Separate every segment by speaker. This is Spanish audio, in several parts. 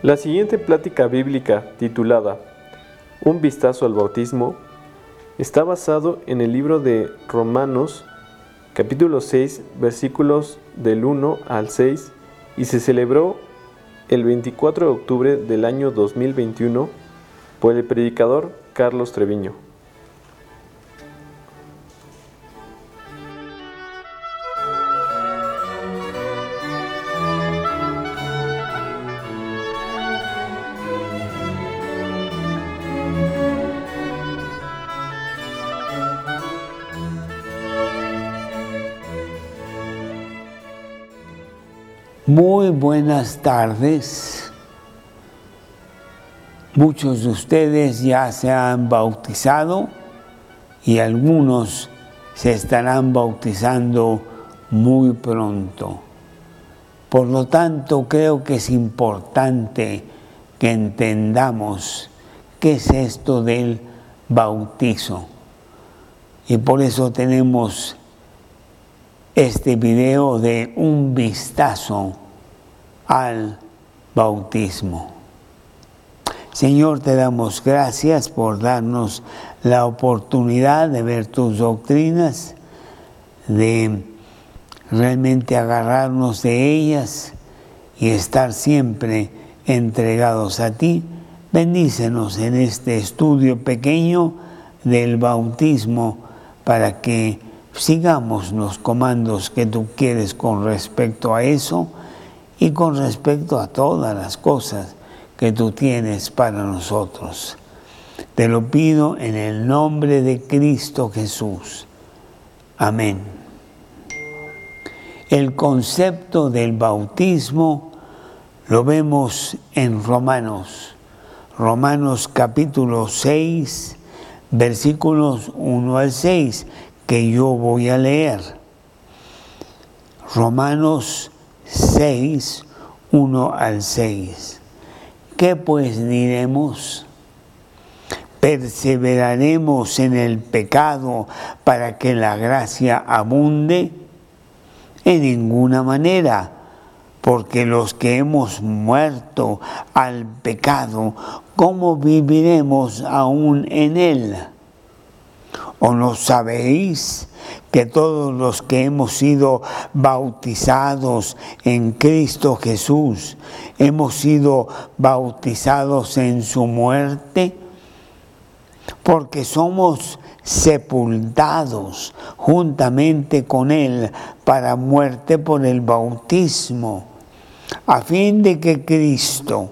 Speaker 1: La siguiente plática bíblica, titulada Un vistazo al bautismo, está basado en el libro de Romanos, capítulo 6, versículos del 1 al 6, y se celebró el 24 de octubre del año 2021 por el predicador Carlos Treviño.
Speaker 2: Muy buenas tardes. Muchos de ustedes ya se han bautizado y algunos se estarán bautizando muy pronto. Por lo tanto, creo que es importante que entendamos qué es esto del bautizo. Y por eso tenemos este video de un vistazo al bautismo. Señor, te damos gracias por darnos la oportunidad de ver tus doctrinas, de realmente agarrarnos de ellas y estar siempre entregados a ti. Bendícenos en este estudio pequeño del bautismo para que sigamos los comandos que tú quieres con respecto a eso y con respecto a todas las cosas que tú tienes para nosotros. Te lo pido en el nombre de Cristo Jesús. Amén. El concepto del bautismo lo vemos en Romanos capítulo 6, versículos 1 al 6, que yo voy a leer. Romanos 6, 1 al 6. ¿Qué pues diremos? ¿Perseveraremos en el pecado para que la gracia abunde? En ninguna manera, porque los que hemos muerto al pecado, ¿cómo viviremos aún en él? ¿O no sabéis que todos los que hemos sido bautizados en Cristo Jesús, hemos sido bautizados en su muerte? Porque somos sepultados juntamente con Él para muerte por el bautismo, a fin de que Cristo,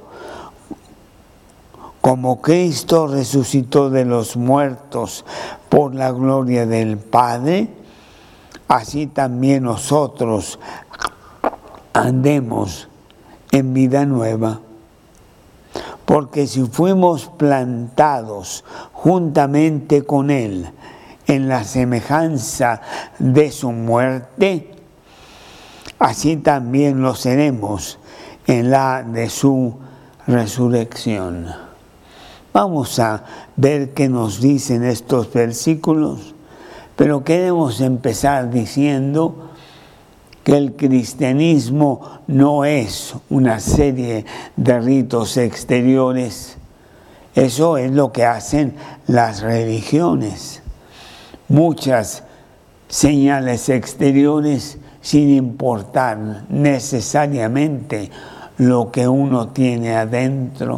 Speaker 2: como Cristo resucitó de los muertos por la gloria del Padre, así también nosotros andemos en vida nueva. Porque si fuimos plantados juntamente con Él en la semejanza de su muerte, así también lo seremos en la de su resurrección. Vamos a ver qué nos dicen estos versículos, pero queremos empezar diciendo que el cristianismo no es una serie de ritos exteriores. Eso es lo que hacen las religiones. Muchas señales exteriores sin importar necesariamente lo que uno tiene adentro.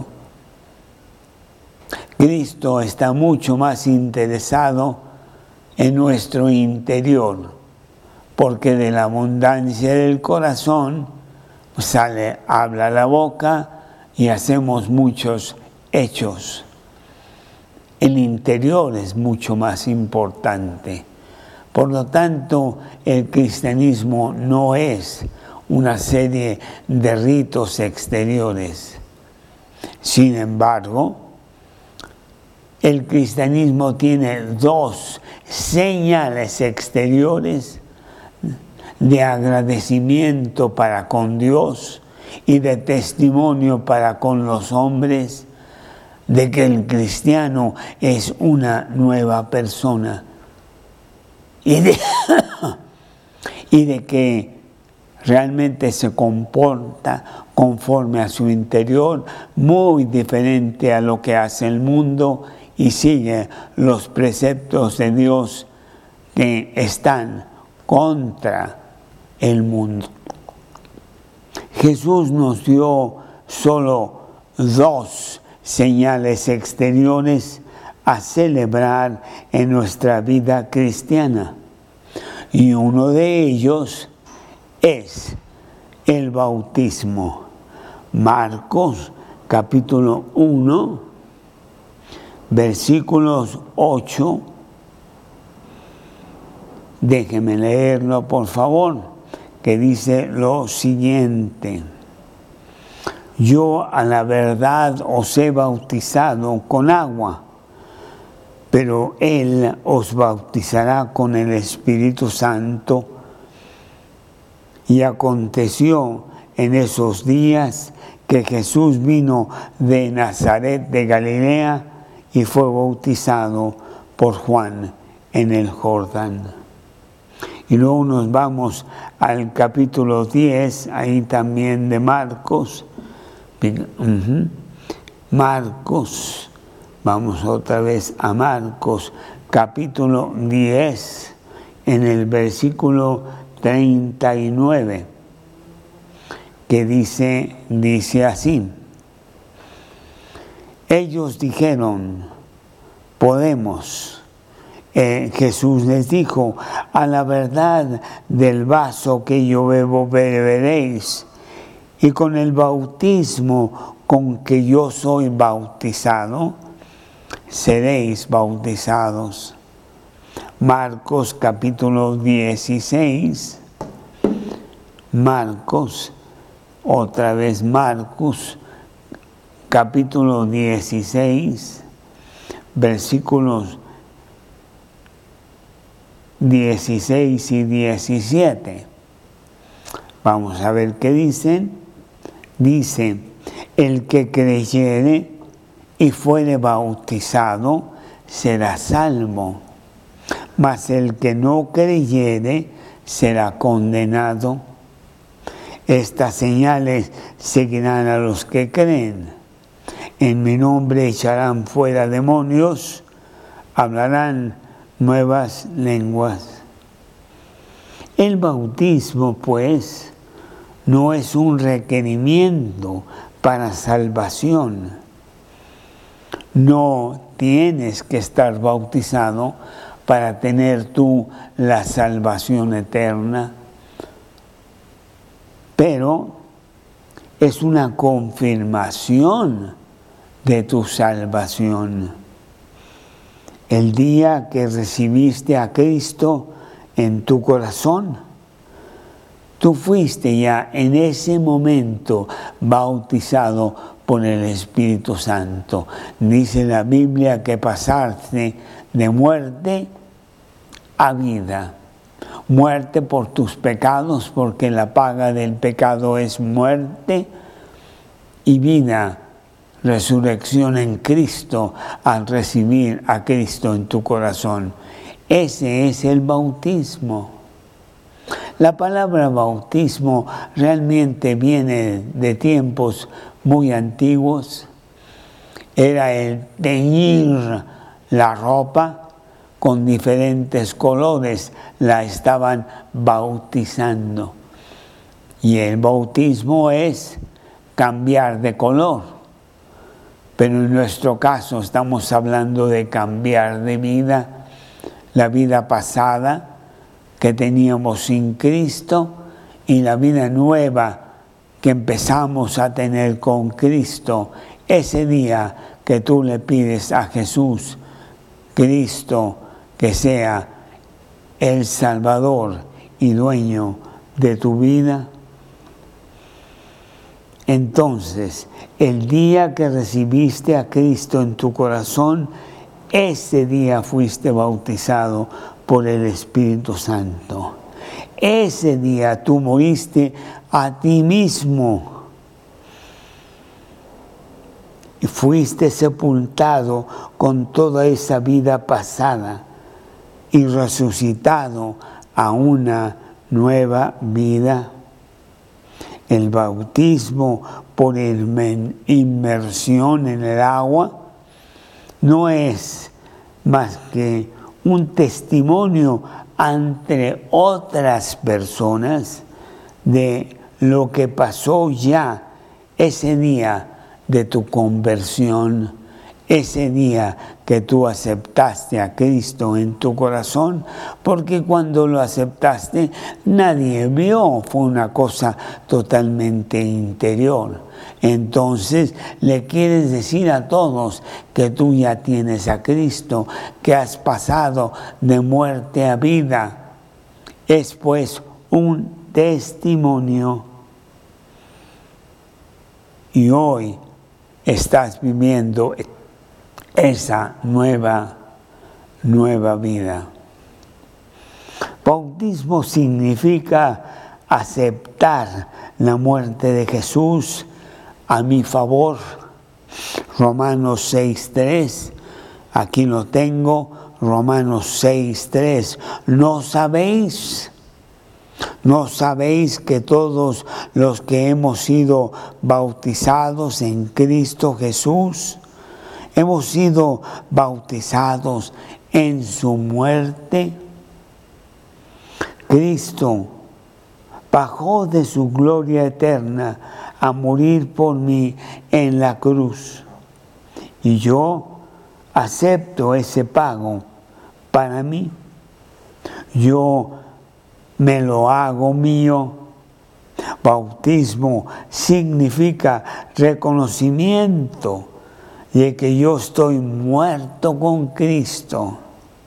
Speaker 2: Cristo está mucho más interesado en nuestro interior, porque de la abundancia del corazón habla la boca y hacemos muchos hechos. El interior es mucho más importante. Por lo tanto, el cristianismo no es una serie de ritos exteriores. Sin embargo, el cristianismo tiene dos señales exteriores de agradecimiento para con Dios y de testimonio para con los hombres de que el cristiano es una nueva persona y de que realmente se comporta conforme a su interior, muy diferente a lo que hace el mundo, y sigue los preceptos de Dios que están contra el mundo. Jesús nos dio solo 2 señales exteriores a celebrar en nuestra vida cristiana, y uno de ellos es el bautismo. Marcos capítulo 1, versículos 8. Déjeme leerlo, por favor, que dice lo siguiente: yo a la verdad os he bautizado con agua, pero Él os bautizará con el Espíritu Santo. Y aconteció en esos días que Jesús vino de Nazaret de Galilea y fue bautizado por Juan en el Jordán. Y luego nos vamos al capítulo 10, ahí también de Marcos. Marcos, vamos otra vez a Marcos, capítulo 10, en el versículo 39, que dice así: ellos dijeron, podemos. Jesús les dijo, a la verdad del vaso que yo bebo beberéis, y con el bautismo con que yo soy bautizado, seréis bautizados. Marcos capítulo 16, Marcos, otra vez Marcos, capítulo 16, versículos 16 y 17. Vamos a ver qué dicen. Dice, el que creyere y fuere bautizado será salvo, mas el que no creyere será condenado. Estas señales seguirán a los que creen. En mi nombre echarán fuera demonios, hablarán nuevas lenguas. El bautismo, pues, no es un requerimiento para salvación. No tienes que estar bautizado para tener tú la salvación eterna, pero es una confirmación de tu salvación. El día que recibiste a Cristo en tu corazón, tú fuiste ya en ese momento bautizado por el Espíritu Santo. Dice la Biblia que pasaste de muerte a vida. Muerte por tus pecados, porque la paga del pecado es muerte, y vida, resurrección en Cristo al recibir a Cristo en tu corazón. Ese es el bautismo. La palabra bautismo realmente viene de tiempos muy antiguos. Era el teñir la ropa con diferentes colores, la estaban bautizando. Y el bautismo es cambiar de color. Pero en nuestro caso estamos hablando de cambiar de vida, la vida pasada que teníamos sin Cristo y la vida nueva que empezamos a tener con Cristo. Ese día que tú le pides a Jesús, Cristo, que sea el Salvador y dueño de tu vida. Entonces, el día que recibiste a Cristo en tu corazón, ese día fuiste bautizado por el Espíritu Santo. Ese día tú moriste a ti mismo y fuiste sepultado con toda esa vida pasada y resucitado a una nueva vida. El bautismo por inmersión en el agua no es más que un testimonio ante otras personas de lo que pasó ya ese día de tu conversión, ese día que tú aceptaste a Cristo en tu corazón, porque cuando lo aceptaste nadie vio, fue una cosa totalmente interior. Entonces le quieres decir a todos que tú ya tienes a Cristo, que has pasado de muerte a vida. Es pues un testimonio. Y hoy estás viviendo esa nueva vida. Bautismo significa aceptar la muerte de Jesús a mi favor. Romanos 6:3, aquí lo tengo, Romanos 6:3. ¿No sabéis que todos los que hemos sido bautizados en Cristo Jesús, hemos sido bautizados en su muerte? Cristo bajó de su gloria eterna a morir por mí en la cruz. Y yo acepto ese pago para mí. Yo me lo hago mío. Bautismo significa reconocimiento de que yo estoy muerto con Cristo.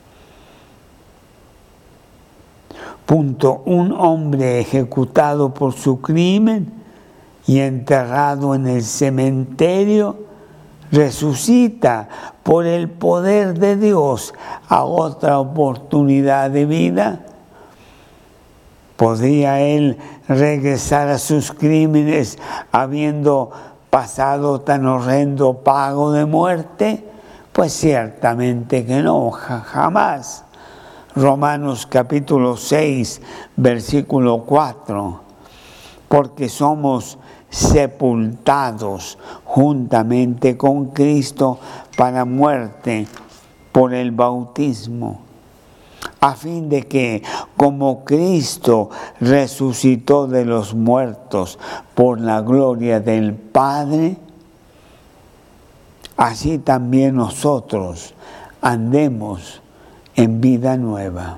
Speaker 2: Punto. Un hombre ejecutado por su crimen y enterrado en el cementerio resucita por el poder de Dios a otra oportunidad de vida. ¿Podría él regresar a sus crímenes habiendo pasado tan horrendo pago de muerte? Pues ciertamente que no, jamás. Romanos capítulo 6, versículo 4. Porque somos sepultados juntamente con Cristo para muerte por el bautismo, a fin de que, como Cristo resucitó de los muertos por la gloria del Padre, así también nosotros andemos en vida nueva.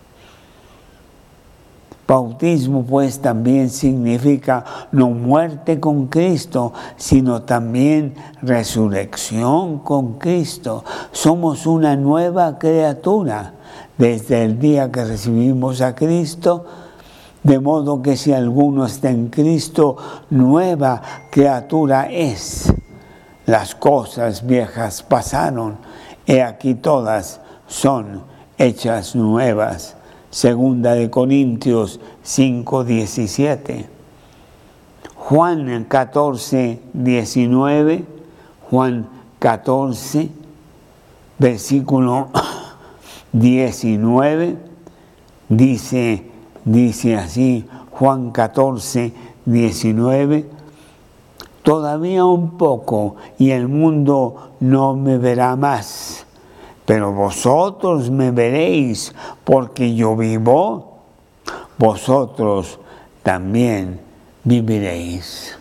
Speaker 2: Bautismo pues también significa no muerte con Cristo, sino también resurrección con Cristo. Somos una nueva criatura desde el día que recibimos a Cristo, de modo que si alguno está en Cristo, nueva criatura es. Las cosas viejas pasaron, he aquí todas son hechas nuevas. Segunda de Corintios 5:17. Juan 14:19. Juan 14, versículo 19. Dice así, Juan 14:19. Todavía un poco y el mundo no me verá más. Pero vosotros me veréis, porque yo vivo, vosotros también viviréis.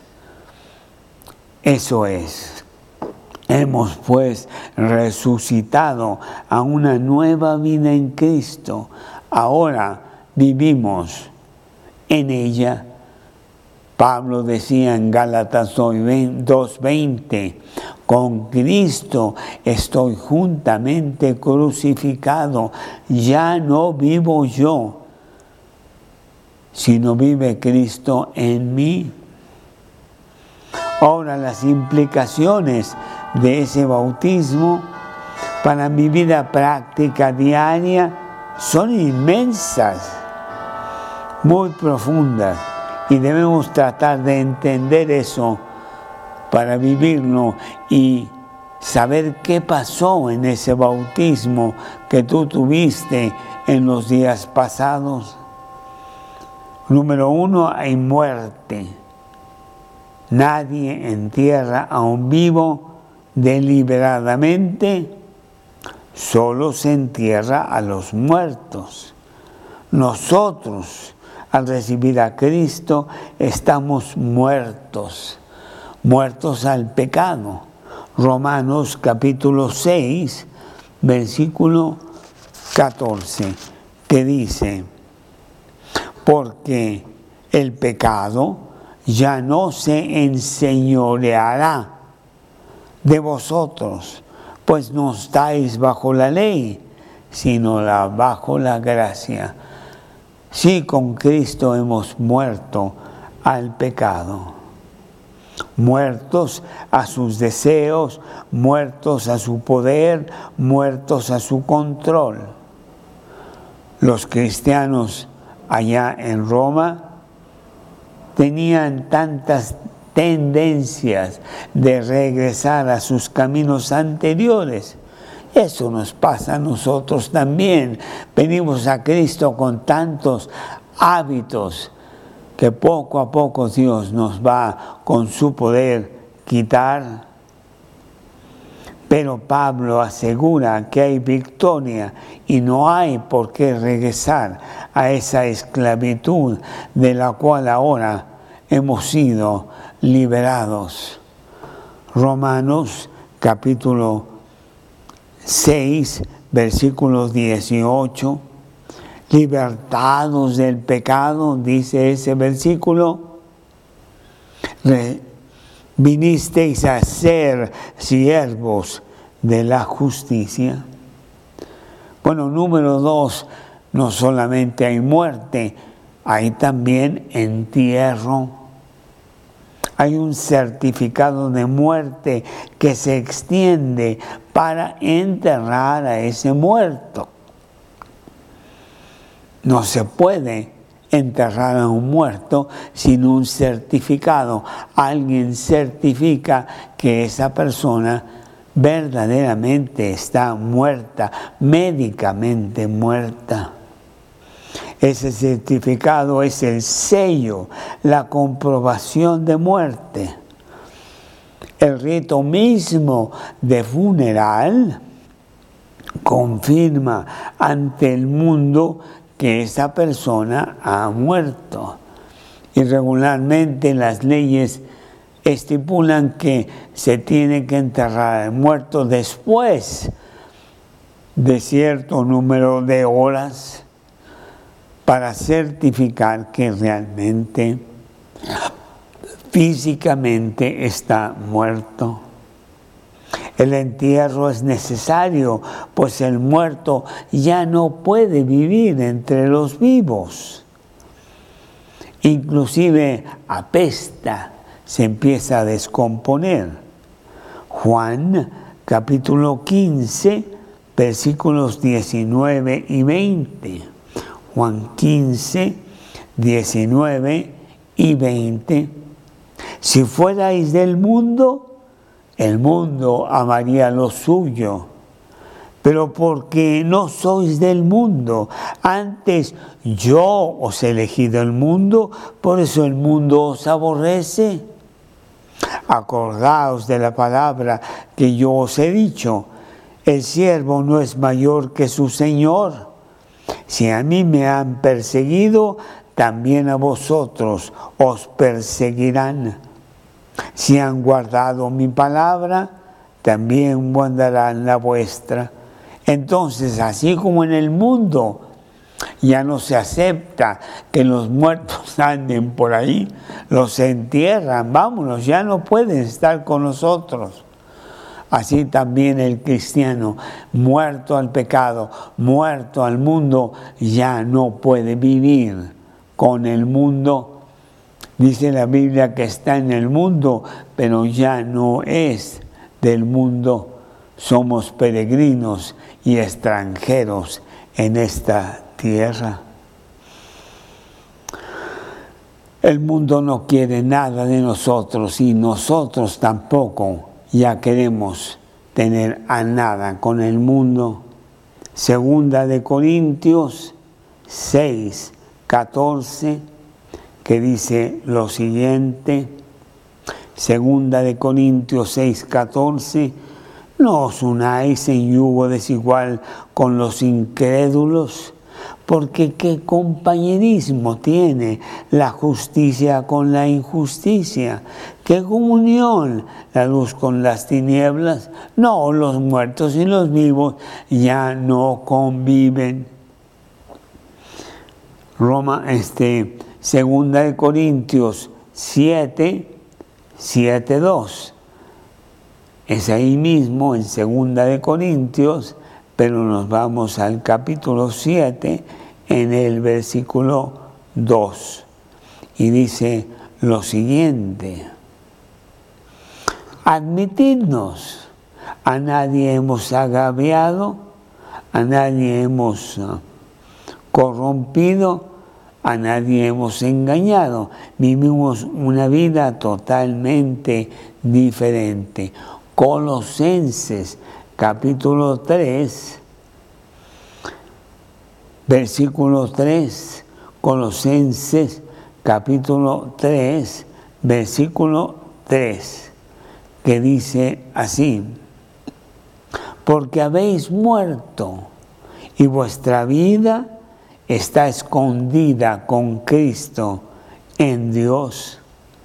Speaker 2: Eso es. Hemos pues resucitado a una nueva vida en Cristo. Ahora vivimos en ella. Pablo decía en Gálatas 2:20, con Cristo estoy juntamente crucificado, ya no vivo yo, sino vive Cristo en mí. Ahora las implicaciones de ese bautismo para mi vida práctica diaria son inmensas, muy profundas. Y debemos tratar de entender eso para vivirlo y saber qué pasó en ese bautismo que tú tuviste en los días pasados. Número 1, hay muerte. Nadie entierra a un vivo deliberadamente, solo se entierra a los muertos. Nosotros, al recibir a Cristo, estamos muertos al pecado. Romanos capítulo 6, versículo 14, que dice: porque el pecado ya no se enseñoreará de vosotros, pues no estáis bajo la ley, sino bajo la gracia. Sí, con Cristo hemos muerto al pecado, muertos a sus deseos, muertos a su poder, muertos a su control. Los cristianos allá en Roma tenían tantas tendencias de regresar a sus caminos anteriores. Eso nos pasa a nosotros también. Venimos a Cristo con tantos hábitos que poco a poco Dios nos va con su poder quitar. Pero Pablo asegura que hay victoria y no hay por qué regresar a esa esclavitud de la cual ahora hemos sido liberados. Romanos capítulo 6, versículo 18. Libertados del pecado, dice ese versículo, vinisteis a ser siervos de la justicia. Bueno, número 2, no solamente hay muerte, hay también entierro. Hay un certificado de muerte que se extiende para enterrar a ese muerto. No se puede enterrar a un muerto sin un certificado. Alguien certifica que esa persona verdaderamente está muerta, médicamente muerta. Ese certificado es el sello, la comprobación de muerte. El rito mismo de funeral confirma ante el mundo que esa persona ha muerto. Y regularmente las leyes estipulan que se tiene que enterrar al muerto después de cierto número de horas para certificar que realmente físicamente está muerto. El entierro es necesario, pues el muerto ya no puede vivir entre los vivos. Inclusive apesta, se empieza a descomponer. Juan capítulo 15, versículos 19 y 20. Juan 15, 19 y 20. Si fuerais del mundo, el mundo amaría lo suyo, pero porque no sois del mundo, antes yo os he elegido el mundo, por eso el mundo os aborrece. Acordaos de la palabra que yo os he dicho: el siervo no es mayor que su Señor. Si a mí me han perseguido, también a vosotros os perseguirán. Si han guardado mi palabra, también guardarán la vuestra. Entonces, así como en el mundo ya no se acepta que los muertos anden por ahí, los entierran, vámonos, ya no pueden estar con nosotros. Así también el cristiano, muerto al pecado, muerto al mundo, ya no puede vivir con el mundo. Dice la Biblia que está en el mundo, pero ya no es del mundo. Somos peregrinos y extranjeros en esta tierra. El mundo no quiere nada de nosotros y nosotros tampoco ya queremos tener a nada con el mundo. Segunda de Corintios 6, 14, que dice lo siguiente: Segunda de Corintios 6:14, no os unáis en yugo desigual con los incrédulos, porque qué compañerismo tiene la justicia con la injusticia, qué comunión la luz con las tinieblas. No, los muertos y los vivos ya no conviven. Segunda de Corintios 7:2. Es ahí mismo en Segunda de Corintios, pero nos vamos al capítulo 7 en el versículo 2. Y dice lo siguiente: admitidnos, a nadie hemos agraviado, a nadie hemos corrompido, a nadie hemos engañado. Vivimos una vida totalmente diferente. Colosenses capítulo 3, versículo 3. Colosenses capítulo 3, versículo 3, que dice así: porque habéis muerto y vuestra vida está escondida con Cristo en Dios.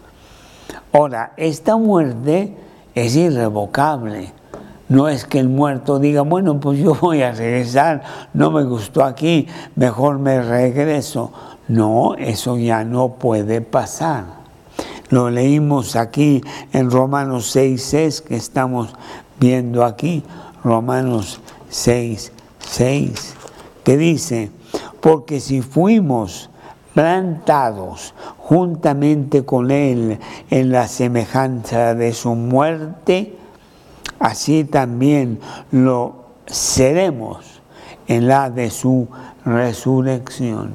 Speaker 2: Ahora, esta muerte es irrevocable. No es que el muerto diga, bueno, pues yo voy a regresar, no me gustó aquí, mejor me regreso. No, eso ya no puede pasar. Lo leímos aquí en Romanos 6:6, que estamos viendo aquí, Romanos 6:6, que dice: porque si fuimos plantados juntamente con Él en la semejanza de su muerte, así también lo seremos en la de su resurrección.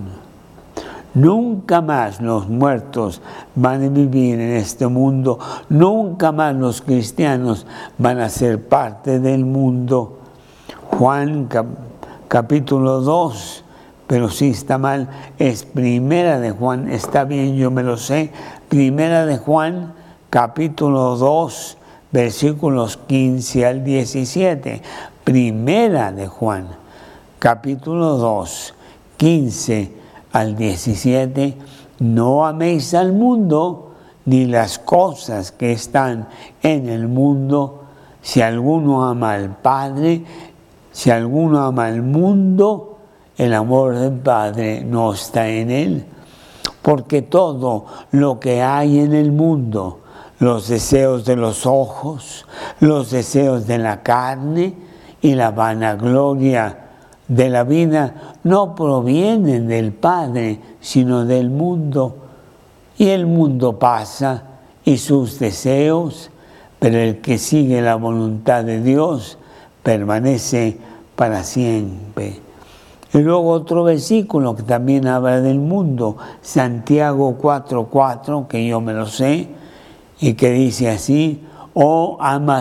Speaker 2: Nunca más los muertos van a vivir en este mundo, nunca más los cristianos van a ser parte del mundo. Juan capítulo 2, pero sí está mal, es Primera de Juan, está bien, yo me lo sé. Primera de Juan, capítulo 2, versículos 15 al 17. Primera de Juan, capítulo 2, 15 al 17. No améis al mundo, ni las cosas que están en el mundo. Si alguno ama al Padre, si alguno ama al mundo, el amor del Padre no está en él. Porque todo lo que hay en el mundo, los deseos de los ojos, los deseos de la carne y la vanagloria de la vida, no provienen del Padre, sino del mundo. Y el mundo pasa y sus deseos, pero el que sigue la voluntad de Dios permanece para siempre. Y luego otro versículo que también habla del mundo, Santiago 4:4, que yo me lo sé, y que dice así: oh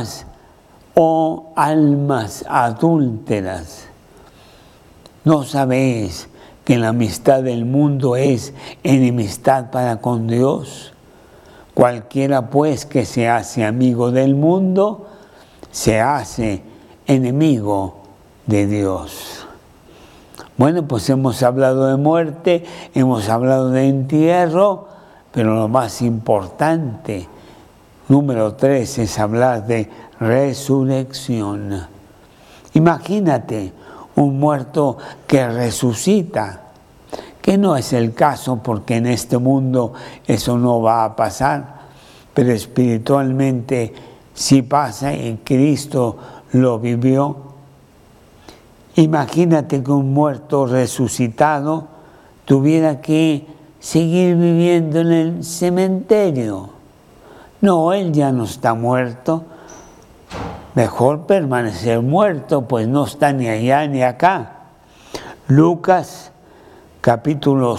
Speaker 2: almas adúlteras, ¿no sabéis que la amistad del mundo es enemistad para con Dios? Cualquiera pues que se hace amigo del mundo, se hace enemigo de Dios. Bueno, pues hemos hablado de muerte, hemos hablado de entierro, pero lo más importante, número 3, es hablar de resurrección. Imagínate un muerto que resucita, que no es el caso porque en este mundo eso no va a pasar, pero espiritualmente sí pasa y Cristo lo vivió. Imagínate que un muerto resucitado tuviera que seguir viviendo en el cementerio. No, él ya no está muerto. Mejor permanecer muerto, pues no está ni allá ni acá. Lucas capítulo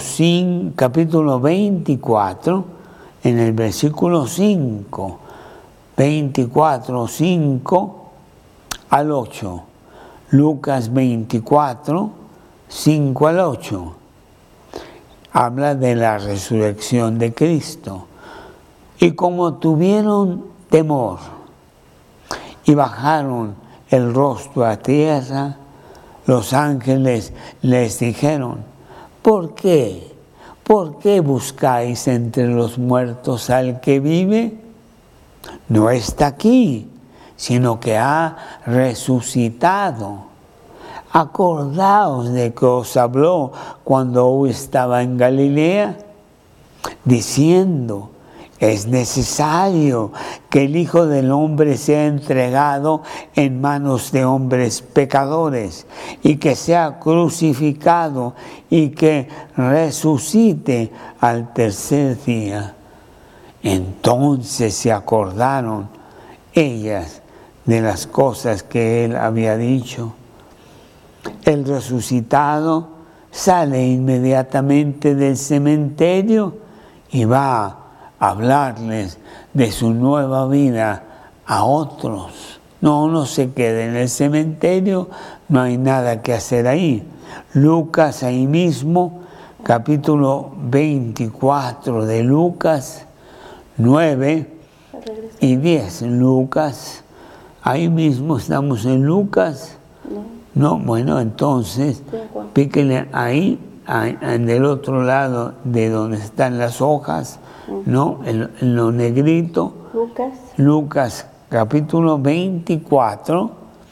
Speaker 2: 24, en el versículo 5, 24, 5 al 8. Lucas 24, 5 al 8. Habla de la resurrección de Cristo. Y como tuvieron temor y bajaron el rostro a tierra, los ángeles les dijeron: ¿por qué? ¿Por qué buscáis entre los muertos al que vive? No está aquí, sino que ha resucitado. Acordaos de que os habló cuando aún estaba en Galilea, diciendo: es necesario que el Hijo del Hombre sea entregado en manos de hombres pecadores, y que sea crucificado y que resucite al tercer día. Entonces se acordaron ellas de las cosas que él había dicho. El resucitado sale inmediatamente del cementerio y va a hablarles de su nueva vida a otros. No se quede en el cementerio, no hay nada que hacer ahí. Lucas, ahí mismo, capítulo 24 de Lucas, 9 y 10. Lucas, ahí mismo estamos en Lucas. No, bueno, entonces, píquenle ahí, del otro lado de donde están las hojas, ¿no? En lo negrito. Lucas, capítulo 24,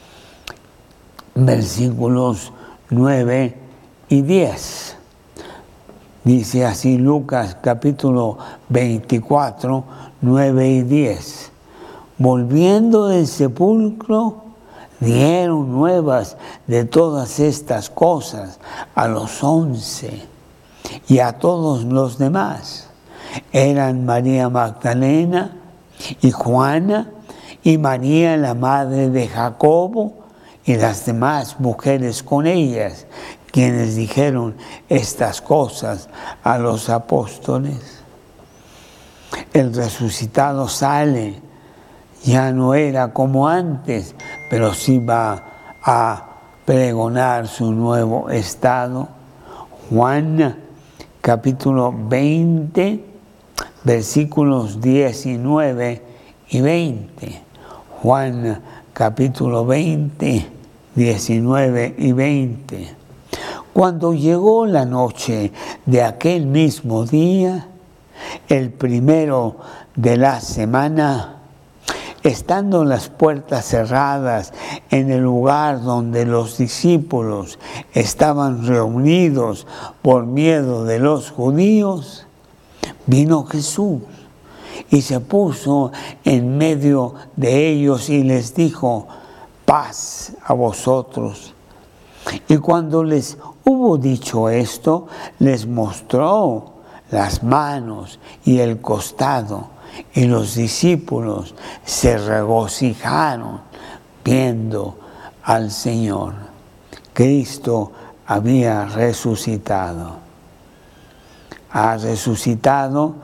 Speaker 2: versículos 9 y 10. Dice así Lucas, capítulo 24, 9 y 10. Volviendo del sepulcro, dieron nuevas de todas estas cosas a los 11 y a todos los demás. Eran María Magdalena y Juana y María, la madre de Jacobo, y las demás mujeres con ellas, quienes dijeron estas cosas a los apóstoles. El resucitado sale. Ya no era como antes, pero sí va a pregonar su nuevo estado. Juan, capítulo 20, versículos 19 y 20. Juan, capítulo 20, 19 y 20. Cuando llegó la noche de aquel mismo día, el primero de la semana, estando las puertas cerradas en el lugar donde los discípulos estaban reunidos por miedo de los judíos, vino Jesús y se puso en medio de ellos y les dijo: paz a vosotros. Y cuando les hubo dicho esto, les mostró las manos y el costado. Y los discípulos se regocijaron viendo al Señor. Cristo había resucitado. Ha resucitado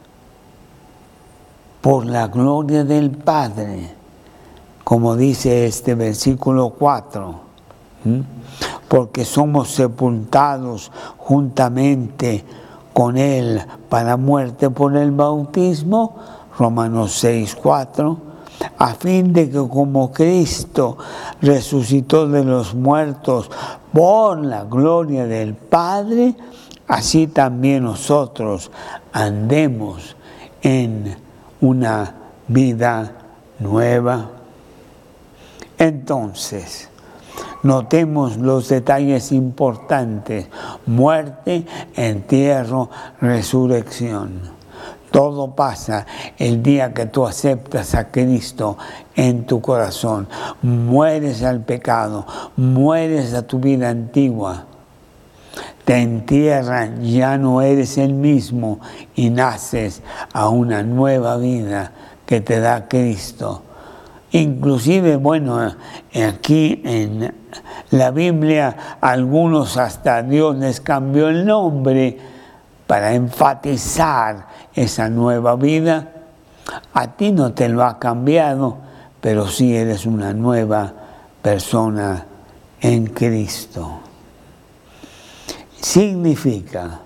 Speaker 2: por la gloria del Padre, como dice este versículo 4. Porque somos sepultados juntamente con Él para muerte por el bautismo, Romanos 6, 4, a fin de que como Cristo resucitó de los muertos por la gloria del Padre, así también nosotros andemos en una vida nueva. Entonces, notemos los detalles importantes: muerte, entierro, resurrección. Todo pasa el día que tú aceptas a Cristo en tu corazón. Mueres al pecado, mueres a tu vida antigua. Te entierran, ya no eres el mismo y naces a una nueva vida que te da Cristo. Inclusive, bueno, aquí en la Biblia, algunos hasta Dios les cambió el nombre para enfatizar esa nueva vida. A ti no te lo ha cambiado, pero sí eres una nueva persona en Cristo. Significa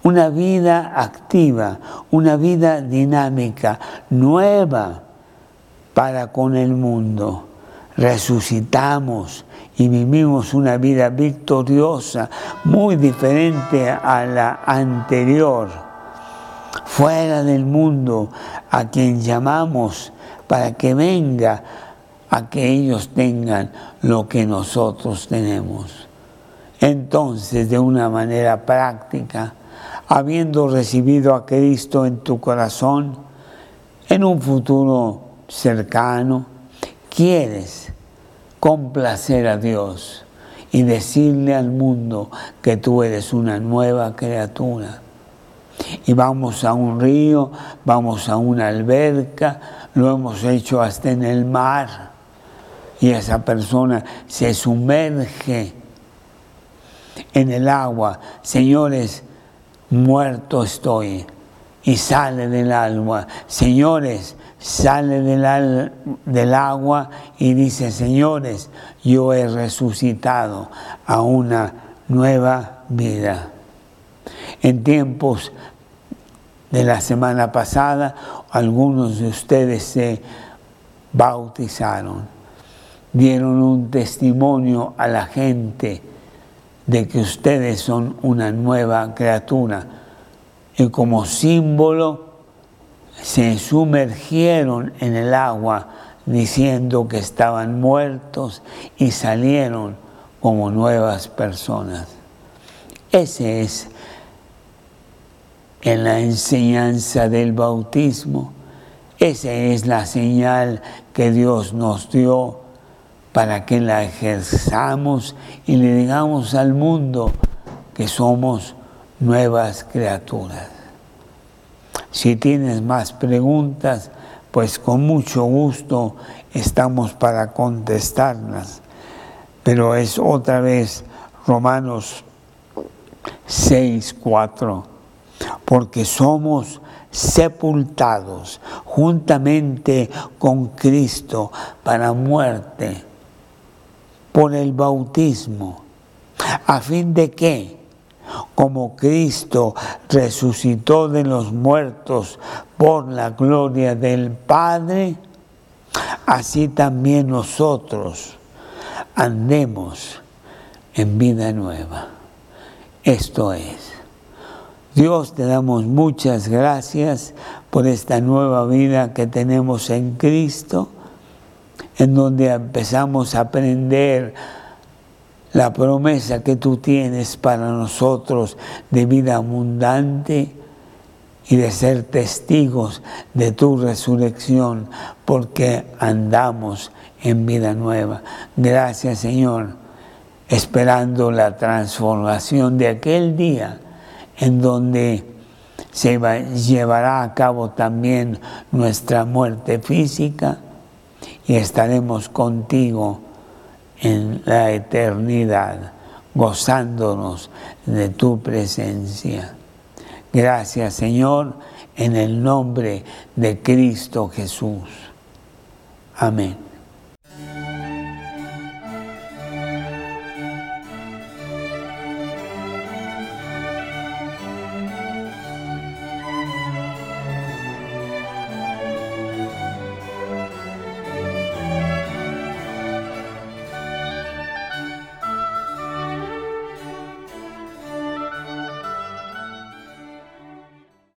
Speaker 2: una vida activa, una vida dinámica, nueva para con el mundo. Resucitamos y vivimos una vida victoriosa, muy diferente a la anterior, fuera del mundo, a quien llamamos para que venga a que ellos tengan lo que nosotros tenemos. Entonces, de una manera práctica, habiendo recibido a Cristo en tu corazón, en un futuro cercano, quieres complacer a Dios y decirle al mundo que tú eres una nueva criatura. Y vamos a un río, vamos a una alberca, lo hemos hecho hasta en el mar, y esa persona se sumerge en el agua. Señores, muerto estoy, y sale del agua. Señores, sale del agua y dice: señores, yo he resucitado a una nueva vida. En tiempos de la semana pasada, algunos de ustedes se bautizaron, dieron un testimonio a la gente de que ustedes son una nueva criatura, y como símbolo se sumergieron en el agua diciendo que estaban muertos y salieron como nuevas personas. Ese es en la enseñanza del bautismo. Esa es la señal que Dios nos dio para que la ejerzamos y le digamos al mundo que somos nuevas criaturas. Si tienes más preguntas, pues con mucho gusto estamos para contestarlas. Pero es otra vez Romanos 6:4. Porque somos sepultados juntamente con Cristo para muerte por el bautismo, a fin de que, como Cristo resucitó de los muertos por la gloria del Padre, así también nosotros andemos en vida nueva. Esto es. Dios, te damos muchas gracias por esta nueva vida que tenemos en Cristo, en donde empezamos a aprender la promesa que tú tienes para nosotros de vida abundante y de ser testigos de tu resurrección, porque andamos en vida nueva. Gracias, Señor, esperando la transformación de aquel día en donde se llevará a cabo también nuestra muerte física y estaremos contigo en la eternidad, gozándonos de tu presencia. Gracias, Señor, en el nombre de Cristo Jesús. Amén.